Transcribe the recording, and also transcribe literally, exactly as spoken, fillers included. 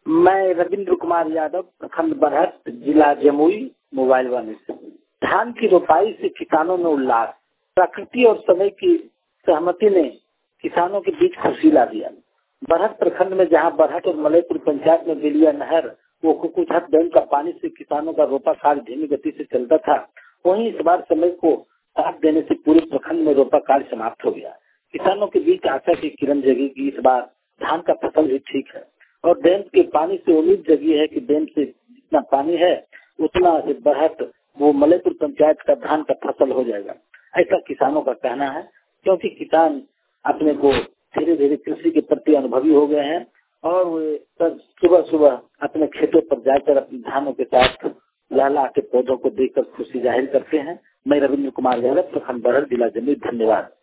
मैं रविंद्र कुमार यादव, प्रखंड बरहट, जिला जमुई, मोबाइल वाले से। धान की रोपाई से किसानों में उल्लास। प्रकृति और समय की सहमति ने किसानों के बीच खुशी ला दिया। बरहट प्रखंड में जहां बरहट और मलयपुर पंचायत में बेलिया नहर वो कुकुछत डैम का पानी से किसानों का रोपा कार्य धीमी गति से चलता था, वहीं इस बार समय को साथ देने से पूरे प्रखंड में रोपा कार्य समाप्त हो गया। किसानों के बीच आशा की किरण जगी कि इस बार धान का फसल भी ठीक है और डैम के पानी से उम्मीद जगी है कि डैम से जितना पानी है उतना बरहट वो मलयपुर पंचायत का धान का फसल हो जाएगा, ऐसा किसानों का कहना है। क्योंकि किसान अपने को धीरे धीरे कृषि के प्रति अनुभवी हो गए हैं और वे सब सुबह सुबह अपने खेतों पर जाकर अपने धानों के साथ लहला के पौधों को देखकर खुशी जाहिर करते हैं। मैं रविंद्र कुमार यादव, प्रखंड बरहट, जिला जमुई। धन्यवाद।